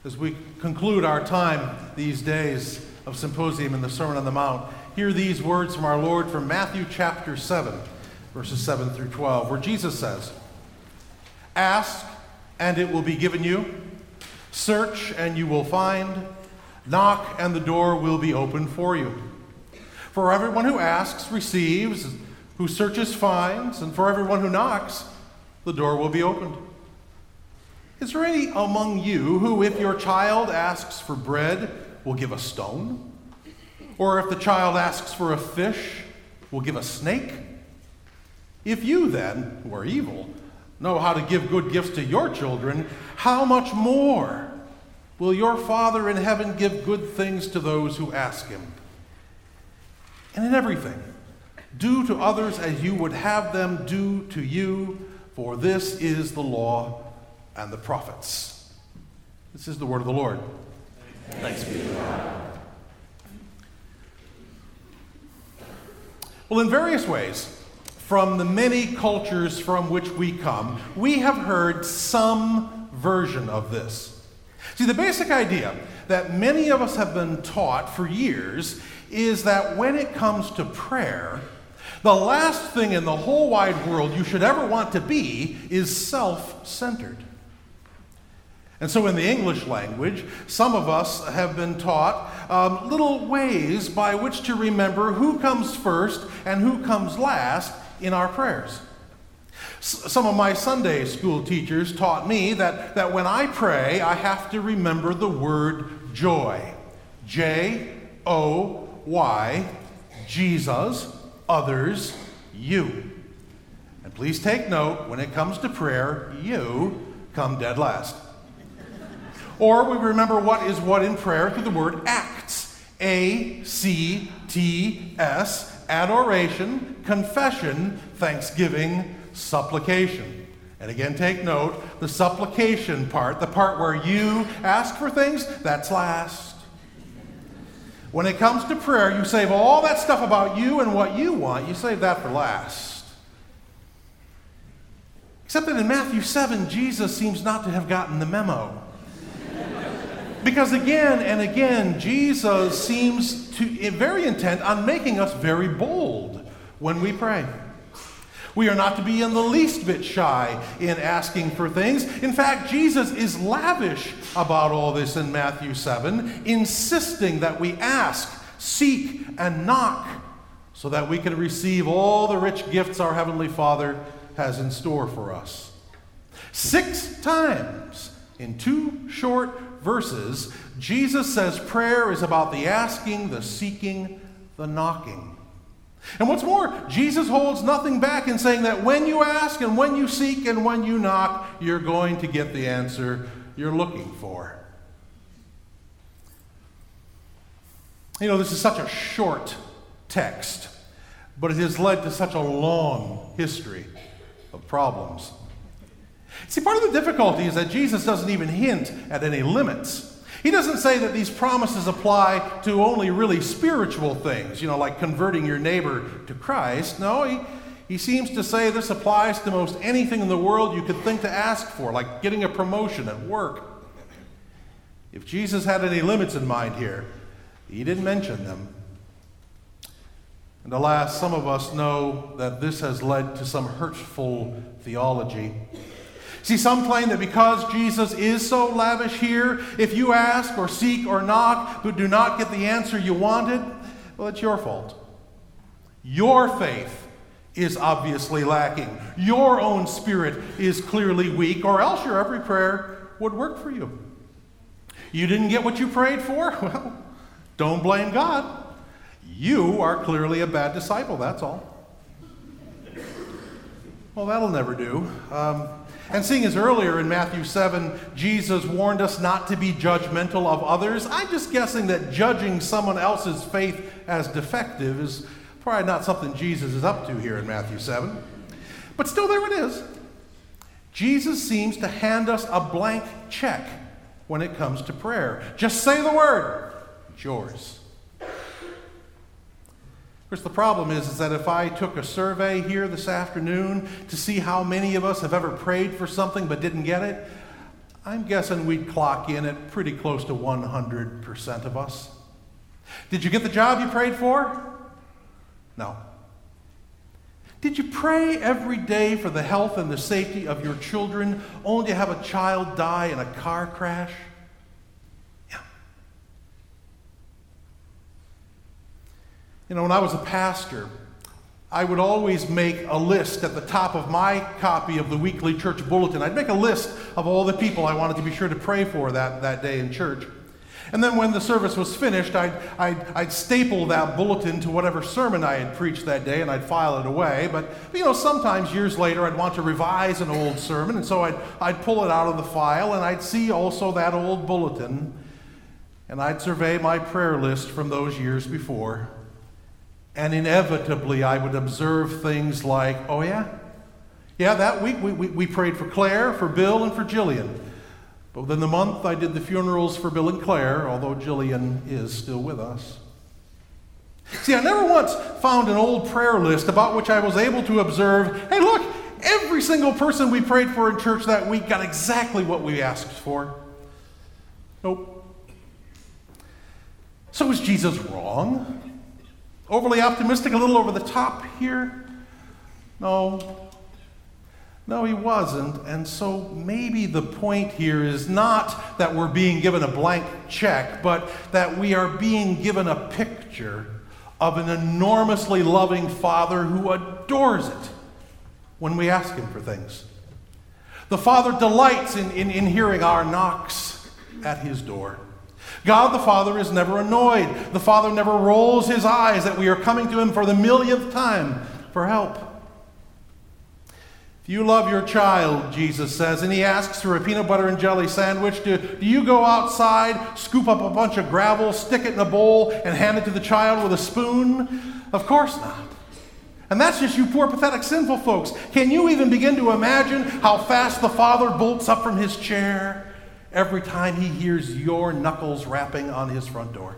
As we conclude our time these days of Symposium and the Sermon on the Mount, hear these words from our Lord from Matthew chapter 7, verses 7 through 12, where Jesus says, "Ask, and it will be given you. Search, and you will find. Knock, and the door will be opened for you. For everyone who asks receives, who searches finds, and for everyone who knocks, the door will be opened. Is there any among you who, if your child asks for bread, will give a stone? Or if the child asks for a fish, will give a snake? If you then, who are evil, know how to give good gifts to your children, how much more will your Father in heaven give good things to those who ask him? And in everything, do to others as you would have them do to you, for this is the law and the prophets." This is the word of the Lord. Thanks be to God. Well, in various ways, from the many cultures from which we come, we have heard some version of this. See, the basic idea that many of us have been taught for years is that when it comes to prayer, the last thing in the whole wide world you should ever want to be is self-centered. And so in the English language, some of us have been taught little ways by which to remember who comes first and who comes last in our prayers. Some of my Sunday school teachers taught me that when I pray, I have to remember the word joy. J-O-Y, Jesus, others, you. And please take note, when it comes to prayer, you come dead last. Or we remember what is what in prayer through the word acts. A-C-T-S, adoration, confession, thanksgiving, supplication. And again, take note, the supplication part, the part where you ask for things, that's last. When it comes to prayer, you save all that stuff about you and what you want, you save that for last. Except that in Matthew 7, Jesus seems not to have gotten the memo. Because again and again, Jesus seems to very intent on making us very bold when we pray. We are not to be in the least bit shy in asking for things. In fact, Jesus is lavish about all this in Matthew 7, insisting that we ask, seek, and knock so that we can receive all the rich gifts our Heavenly Father has in store for us. 6 times in 2 short verses, Jesus says prayer is about the asking, the seeking, the knocking. And what's more, Jesus holds nothing back in saying that when you ask and when you seek and when you knock, you're going to get the answer you're looking for. You know, this is such a short text, but it has led to such a long history of problems. See, part of the difficulty is that Jesus doesn't even hint at any limits. He doesn't say that these promises apply to only really spiritual things, like converting your neighbor to Christ. No, he seems to say this applies to most anything in the world you could think to ask for, like getting a promotion at work. If Jesus had any limits in mind here, he didn't mention them. And alas, some of us know that this has led to some hurtful theology. See, some claim that because Jesus is so lavish here, if you ask or seek or knock but do not get the answer you wanted, well, it's your fault. Your faith is obviously lacking. Your own spirit is clearly weak, or else your every prayer would work for you. You didn't get what you prayed for? Well, don't blame God. You are clearly a bad disciple, that's all. Well, that'll never do. And seeing as earlier in Matthew 7, Jesus warned us not to be judgmental of others, I'm just guessing that judging someone else's faith as defective is probably not something Jesus is up to here in Matthew 7. But still, there it is. Jesus seems to hand us a blank check when it comes to prayer. Just say the word. It's yours. Of course, the problem is that if I took a survey here this afternoon to see how many of us have ever prayed for something but didn't get it, I'm guessing we'd clock in at pretty close to 100% of us. Did you get the job you prayed for? No. Did you pray every day for the health and the safety of your children, only to have a child die in a car crash? Yeah. You know, when I was a pastor, I would always make a list at the top of my copy of the weekly church bulletin. I'd make a list of all the people I wanted to be sure to pray for that day in church. And then when the service was finished, I'd staple that bulletin to whatever sermon I had preached that day, and I'd file it away. But you know, sometimes years later, I'd want to revise an old sermon, and so I'd pull it out of the file, and I'd see also that old bulletin, and I'd survey my prayer list from those years before. And inevitably, I would observe things like, oh yeah, that week we prayed for Claire, for Bill, and for Jillian. But within the month, I did the funerals for Bill and Claire, although Jillian is still with us. See, I never once found an old prayer list about which I was able to observe, hey, look, every single person we prayed for in church that week got exactly what we asked for. Nope. So is Jesus wrong? Overly optimistic, a little over the top here? No, he wasn't. And so maybe the point here is not that we're being given a blank check, but that we are being given a picture of an enormously loving Father who adores it when we ask him for things. The Father delights in hearing our knocks at his door. God the Father is never annoyed. The Father never rolls his eyes that we are coming to him for the millionth time for help. If you love your child, Jesus says, and he asks for a peanut butter and jelly sandwich, do you go outside, scoop up a bunch of gravel, stick it in a bowl, and hand it to the child with a spoon? Of course not. And that's just you poor, pathetic, sinful folks. Can you even begin to imagine how fast the Father bolts up from his chair every time he hears your knuckles rapping on his front door?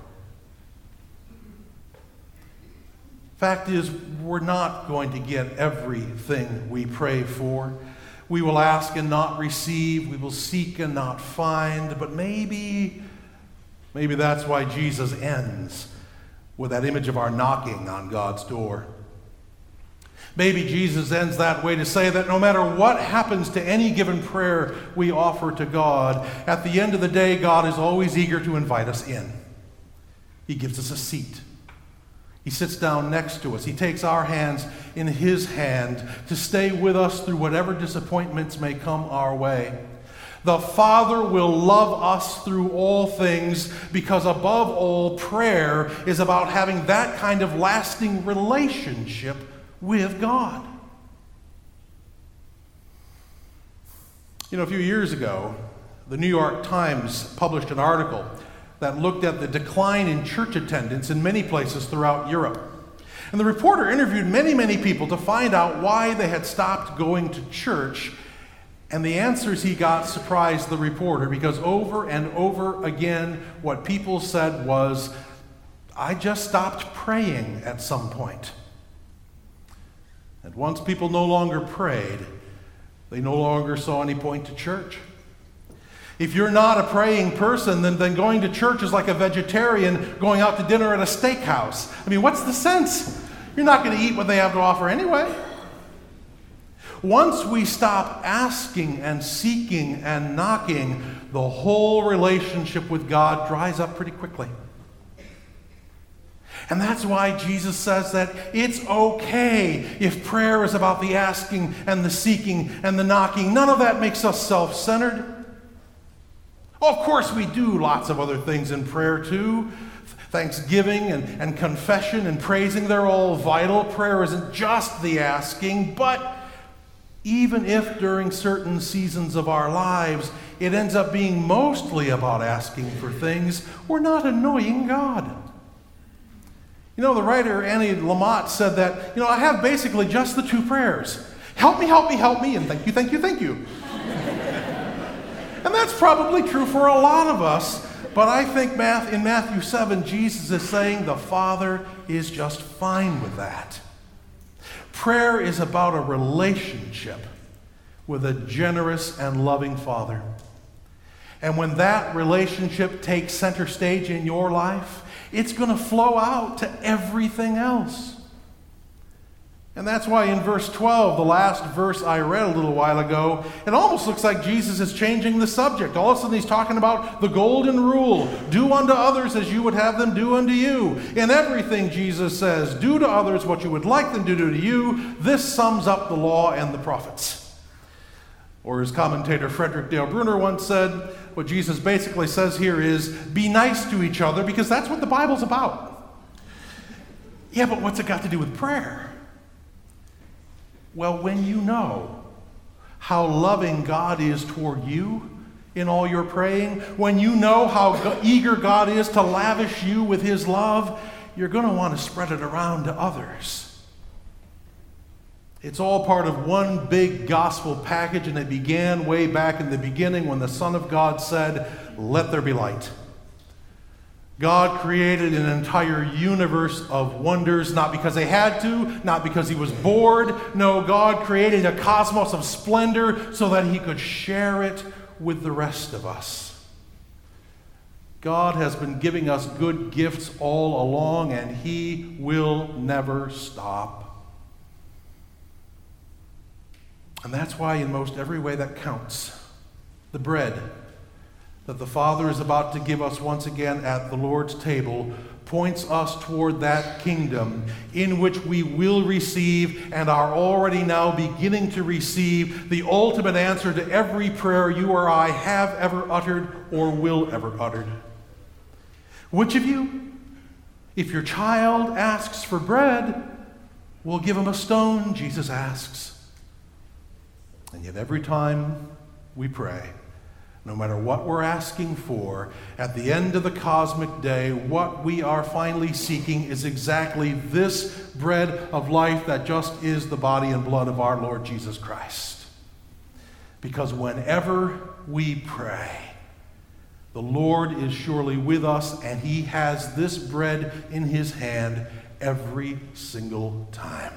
Fact is, we're not going to get everything we pray for. We will ask and not receive. We will seek and not find. But maybe that's why Jesus ends with that image of our knocking on God's door. Maybe Jesus ends that way to say that no matter what happens to any given prayer we offer to God, at the end of the day, God is always eager to invite us in. He gives us a seat. He sits down next to us. He takes our hands in his hand to stay with us through whatever disappointments may come our way. The Father will love us through all things because above all, prayer is about having that kind of lasting relationship with God. You know, a few years ago, the New York Times published an article that looked at the decline in church attendance in many places throughout Europe. And the reporter interviewed many people to find out why they had stopped going to church. And the answers he got surprised the reporter, because over and over again, what people said was, I just stopped praying at some point. And once people no longer prayed, they no longer saw any point to church. If you're not a praying person, then going to church is like a vegetarian going out to dinner at a steakhouse. I mean, what's the sense? You're not going to eat what they have to offer anyway. Once we stop asking and seeking and knocking, the whole relationship with God dries up pretty quickly. And that's why Jesus says that it's okay if prayer is about the asking and the seeking and the knocking. None of that makes us self-centered. Of course, we do lots of other things in prayer too. Thanksgiving and confession and praising, they're all vital. Prayer isn't just the asking, but even if during certain seasons of our lives it ends up being mostly about asking for things, we're not annoying God. You know, the writer Annie Lamott said that, I have basically just the two prayers. Help me, help me, help me, and thank you, thank you, thank you. And that's probably true for a lot of us, but I think in Matthew 7, Jesus is saying the Father is just fine with that. Prayer is about a relationship with a generous and loving Father. And when that relationship takes center stage in your life, it's going to flow out to everything else. And that's why in verse 12, the last verse I read a little while ago, it almost looks like Jesus is changing the subject. All of a sudden he's talking about the golden rule. Do unto others as you would have them do unto you. In everything, Jesus says, do to others what you would like them to do to you. This sums up the law and the prophets. Or as commentator Frederick Dale Bruner once said, what Jesus basically says here is, be nice to each other because that's what the Bible's about. Yeah, but what's it got to do with prayer? Well, when you know how loving God is toward you in all your praying, when you know how eager God is to lavish you with his love, you're going to want to spread it around to others. It's all part of one big gospel package, and it began way back in the beginning when the Son of God said, "Let there be light." God created an entire universe of wonders, not because they had to, not because he was bored. No, God created a cosmos of splendor so that he could share it with the rest of us. God has been giving us good gifts all along, and he will never stop. And that's why in most every way that counts, the bread that the Father is about to give us once again at the Lord's table points us toward that kingdom in which we will receive and are already now beginning to receive the ultimate answer to every prayer you or I have ever uttered or will ever utter. Which of you, if your child asks for bread, will give him a stone? Jesus asks. And yet every time we pray, no matter what we're asking for, at the end of the cosmic day, what we are finally seeking is exactly this bread of life that just is the body and blood of our Lord Jesus Christ. Because whenever we pray, the Lord is surely with us, and he has this bread in his hand every single time.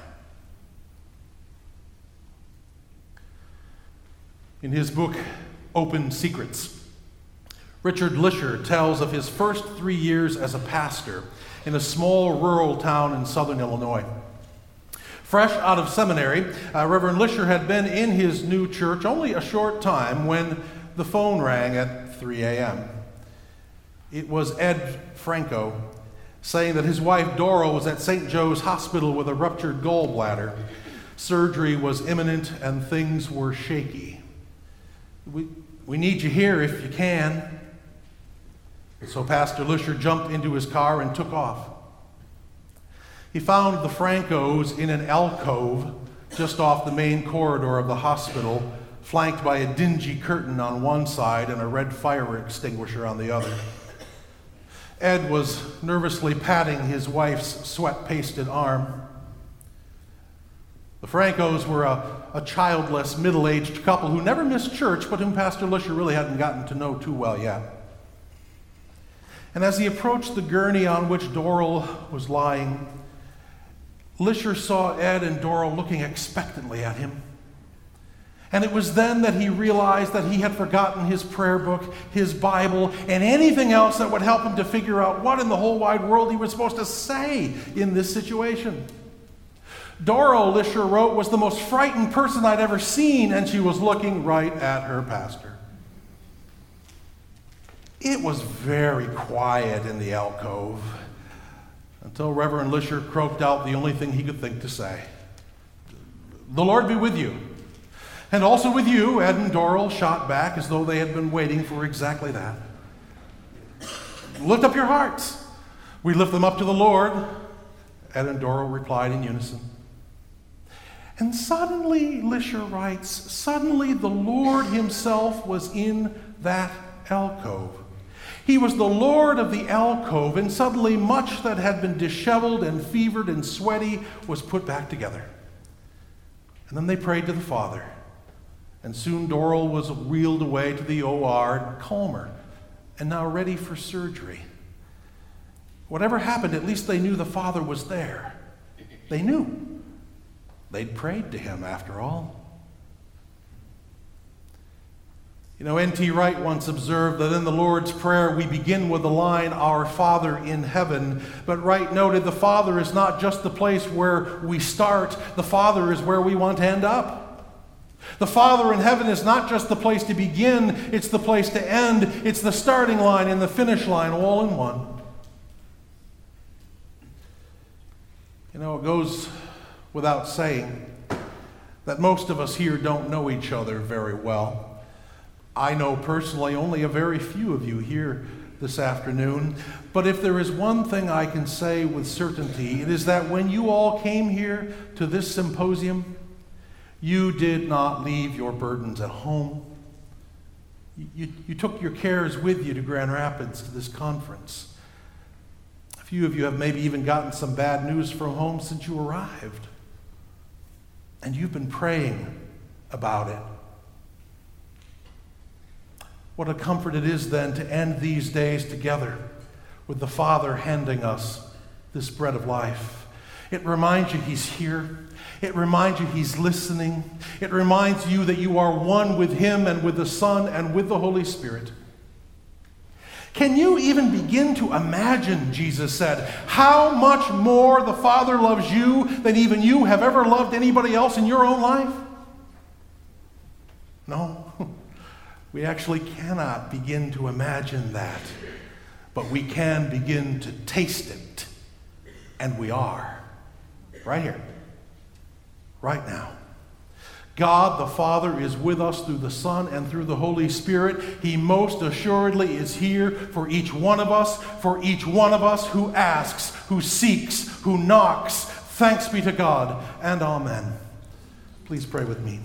In his book, Open Secrets, Richard Lisher tells of his first 3 years as a pastor in a small rural town in southern Illinois. Fresh out of seminary, Reverend Lisher had been in his new church only a short time when the phone rang at 3 a.m. It was Ed Franco saying that his wife Dora was at St. Joe's Hospital with a ruptured gallbladder. Surgery was imminent and things were shaky. We need you here if you can. So Pastor Lisher jumped into his car and took off. He found the Francos in an alcove just off the main corridor of the hospital, flanked by a dingy curtain on one side and a red fire extinguisher on the other. Ed was nervously patting his wife's sweat-pasted arm. The Francos were a childless, middle-aged couple who never missed church, but whom Pastor Lisher really hadn't gotten to know too well yet. And as he approached the gurney on which Doral was lying, Lisher saw Ed and Doral looking expectantly at him. And it was then that he realized that he had forgotten his prayer book, his Bible, and anything else that would help him to figure out what in the whole wide world he was supposed to say in this situation. Doral, Lisher wrote, was the most frightened person I'd ever seen, and she was looking right at her pastor. It was very quiet in the alcove until Reverend Lisher croaked out the only thing he could think to say. "The Lord be with you. And also with you," Ed and Doral shot back as though they had been waiting for exactly that. "Lift up your hearts. We lift them up to the Lord," Ed and Doral replied in unison. And suddenly, Lisher writes, suddenly the Lord himself was in that alcove. He was the Lord of the alcove, and suddenly much that had been disheveled and fevered and sweaty was put back together. And then they prayed to the Father, and soon Doral was wheeled away to the OR, calmer, and now ready for surgery. Whatever happened, at least they knew the Father was there. They knew. They'd prayed to him, after all. You know, N.T. Wright once observed that in the Lord's Prayer we begin with the line, "Our Father in heaven." But Wright noted the Father is not just the place where we start, the Father is where we want to end up. The Father in heaven is not just the place to begin, it's the place to end. It's the starting line and the finish line all in one. You know, it goes without saying that most of us here don't know each other very well. I know personally only a very few of you here this afternoon, but if there is one thing I can say with certainty, it is that when you all came here to this symposium, you did not leave your burdens at home. You took your cares with you to Grand Rapids to this conference. A few of you have maybe even gotten some bad news from home since you arrived, and you've been praying about it. What a comfort it is then to end these days together with the Father handing us this bread of life. It reminds you He's here. It reminds you He's listening. It reminds you that you are one with Him and with the Son and with the Holy Spirit. Can you even begin to imagine, Jesus said, how much more the Father loves you than even you have ever loved anybody else in your own life? No. We actually cannot begin to imagine that, but we can begin to taste it, and we are, right here, right now. God the Father is with us through the Son and through the Holy Spirit. He most assuredly is here for each one of us who asks, who seeks, who knocks. Thanks be to God, and amen. Please pray with me.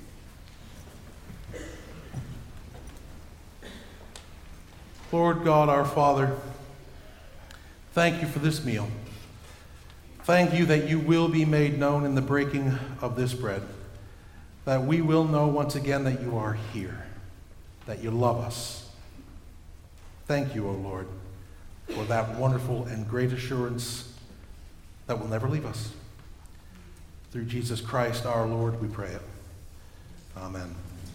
Lord God, our Father, thank you for this meal. Thank you that you will be made known in the breaking of this bread, that we will know once again that you are here, that you love us. Thank you, O Lord, for that wonderful and great assurance that will never leave us. Through Jesus Christ our Lord, we pray it. Amen.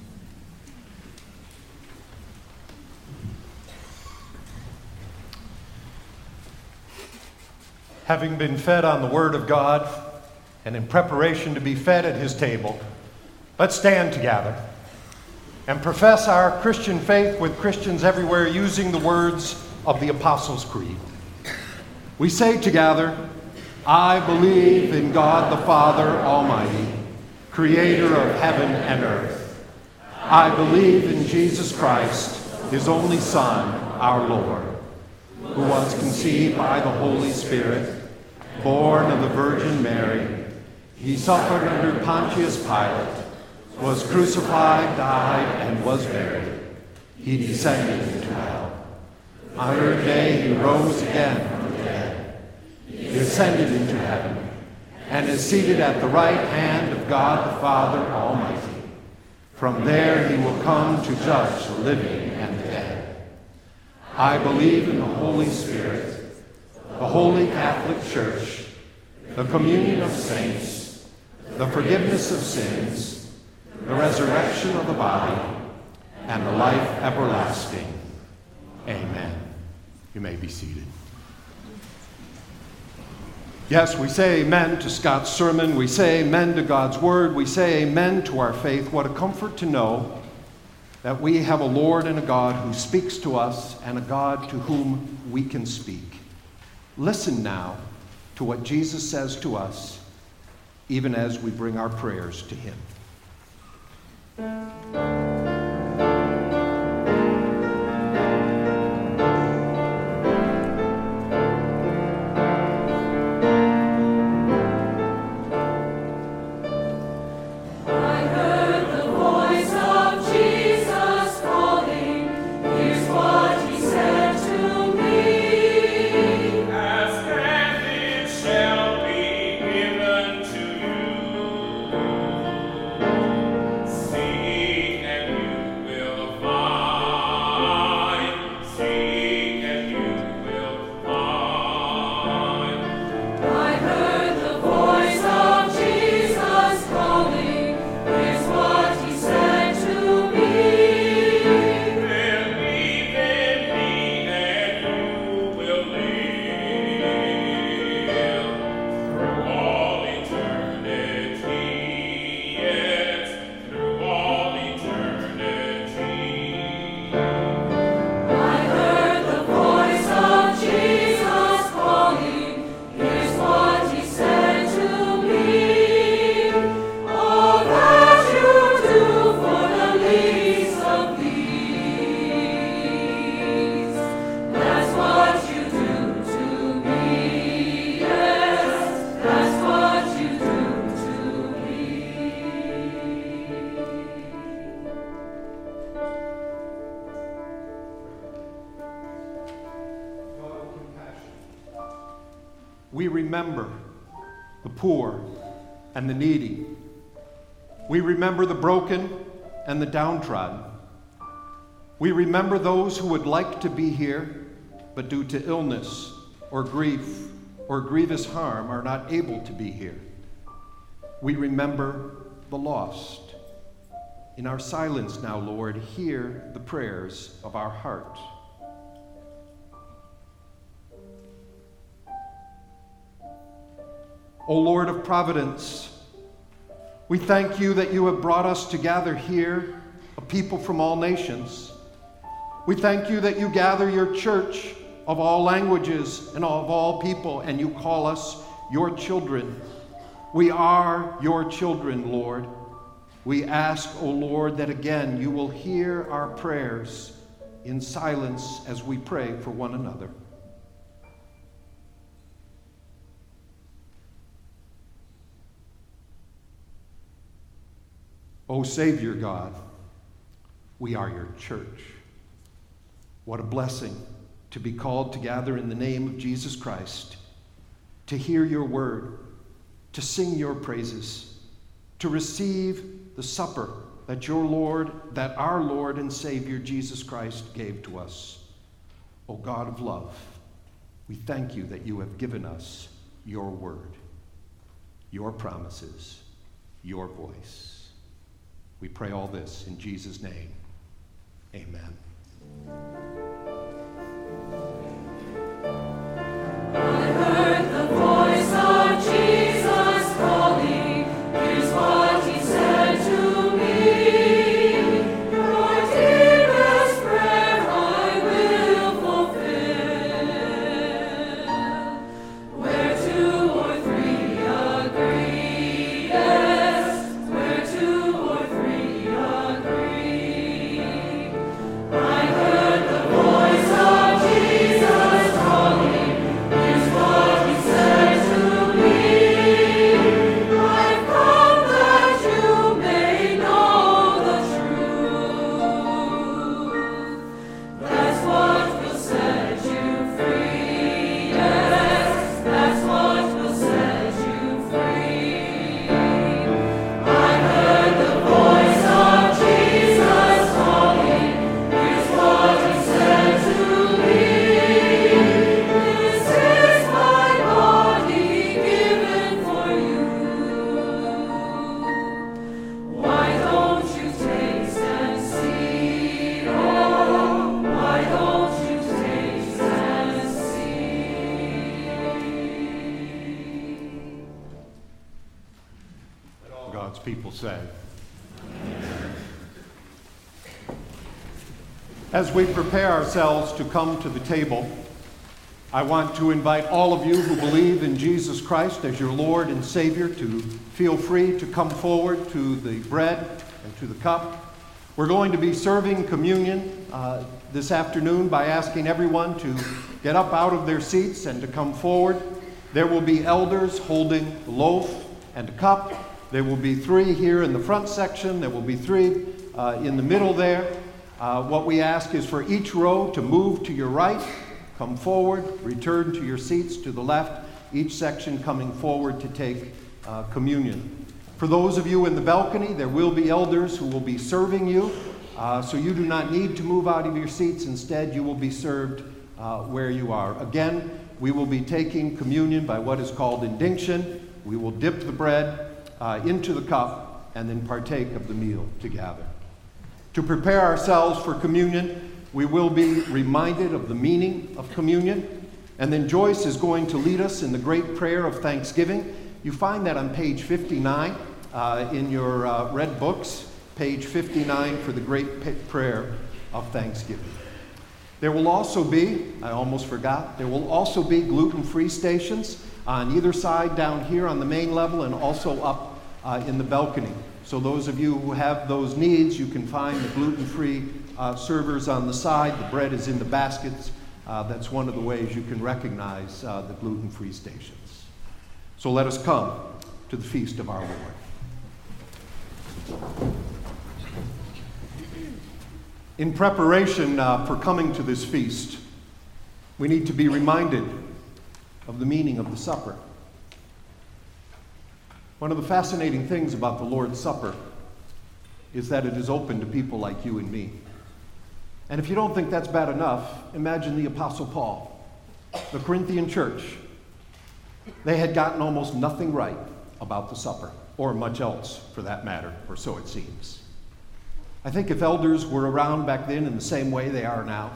Having been fed on the Word of God and in preparation to be fed at His table, let's stand together and profess our Christian faith with Christians everywhere using the words of the Apostles' Creed. We say together, I believe in God the Father Almighty, creator of heaven and earth. I believe in Jesus Christ, His only Son, our Lord, who was conceived by the Holy Spirit, born of the Virgin Mary. He suffered under Pontius Pilate, was crucified, died, and was buried. He descended into hell. On the third day he rose again from the dead. He ascended into heaven, and is seated at the right hand of God the Father Almighty. From there he will come to judge the living and the dead. I believe in the Holy Spirit, the Holy Catholic Church, the communion of saints, the forgiveness of sins, the resurrection of the body, and the life everlasting. Amen. You may be seated. Yes, we say amen to Scott's sermon. We say amen to God's word. We say amen to our faith. What a comfort to know that we have a Lord and a God who speaks to us and a God to whom we can speak. Listen now to what Jesus says to us, even as we bring our prayers to Him. Seek and we remember the poor and the needy. We remember the broken and the downtrodden. We remember those who would like to be here, but due to illness or grief or grievous harm are not able to be here. We remember the lost. In our silence now, Lord, hear the prayers of our heart. O Lord of providence, we thank you that you have brought us to gather here, a people from all nations. We thank you that you gather your church of all languages and of all people, and you call us your children. We are your children, Lord. We ask, O Lord, that again you will hear our prayers in silence as we pray for one another. O Savior God, we are your church. What a blessing to be called to gather in the name of Jesus Christ, to hear your word, to sing your praises, to receive the supper that our Lord and Savior Jesus Christ gave to us. O God of love, we thank you that you have given us your word, your promises, your voice. We pray all this in Jesus' name. Amen. I heard the voice of Jesus calling. Here's what he said to me. Your dearest prayer I will fulfill. Where two or three agree, yes, where two or three agree. I heard the voice of Jesus calling. Here's what he said to me. I've come that you may know the truth. That's what will set you free. Yes, that's what will set you free. I heard the voice of Jesus calling. Here's what he said to me. This is my body given for you. Why don't you taste and see? Oh, why don't you taste and see? God's people say. As we prepare ourselves to come to the table, I want to invite all of you who believe in Jesus Christ as your Lord and Savior to feel free to come forward to the bread and to the cup. We're going to be serving communion this afternoon by asking everyone to get up out of their seats and to come forward. There will be elders holding the loaf and a cup. There will be 3 here in the front section. There will be 3 in the middle there. What we ask is for each row to move to your right, come forward, return to your seats to the left, each section coming forward to take communion. For those of you in the balcony, there will be elders who will be serving you, so you do not need to move out of your seats. Instead, you will be served where you are. Again, we will be taking communion by what is called indinction. We will dip the bread into the cup and then partake of the meal together. To prepare ourselves for communion, we will be reminded of the meaning of communion, and then Joyce is going to lead us in the great prayer of thanksgiving. You find that on page 59 in your red books, page 59 for the great prayer of thanksgiving. There will also be, I almost forgot, there will also be gluten-free stations on either side down here on the main level and also up in the balcony. So those of you who have those needs, you can find the gluten-free servers on the side. The bread is in the baskets. That's one of the ways you can recognize the gluten-free stations. So let us come to the feast of our Lord. In preparation for coming to this feast, we need to be reminded of the meaning of the supper. One of the fascinating things about the Lord's Supper is that it is open to people like you and me. And if you don't think that's bad enough, imagine the Apostle Paul, the Corinthian church. They had gotten almost nothing right about the supper, or much else for that matter, or so it seems. I think if elders were around back then in the same way they are now,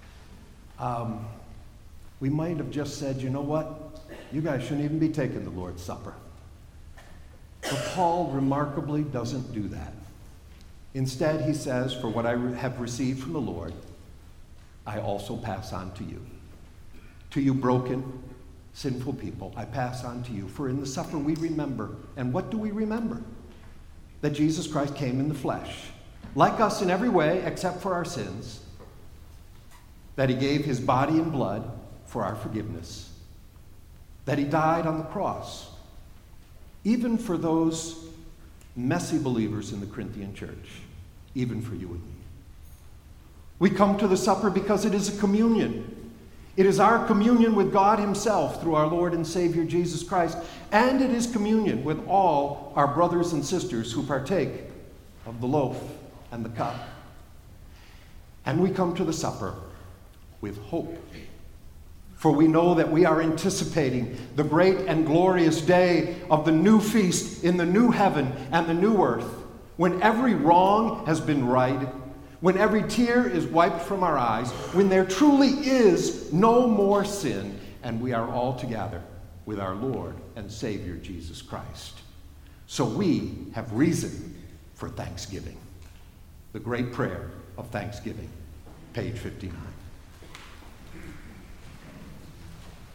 we might have just said, you know what? You guys shouldn't even be taking the Lord's Supper. But Paul remarkably doesn't do that. Instead, he says, for what I have received from the Lord, I also pass on to you. To you broken, sinful people, I pass on to you. For in the supper we remember. And what do we remember? That Jesus Christ came in the flesh, like us in every way except for our sins. That he gave his body and blood for our forgiveness. That he died on the cross, even for those messy believers in the Corinthian church, even for you and me. We come to the supper because it is a communion. It is our communion with God himself through our Lord and Savior Jesus Christ, and it is communion with all our brothers and sisters who partake of the loaf and the cup. And we come to the supper with hope. For we know that we are anticipating the great and glorious day of the new feast in the new heaven and the new earth, when every wrong has been righted, when every tear is wiped from our eyes, when there truly is no more sin, and we are all together with our Lord and Savior Jesus Christ. So we have reason for thanksgiving. The great prayer of thanksgiving, page 59.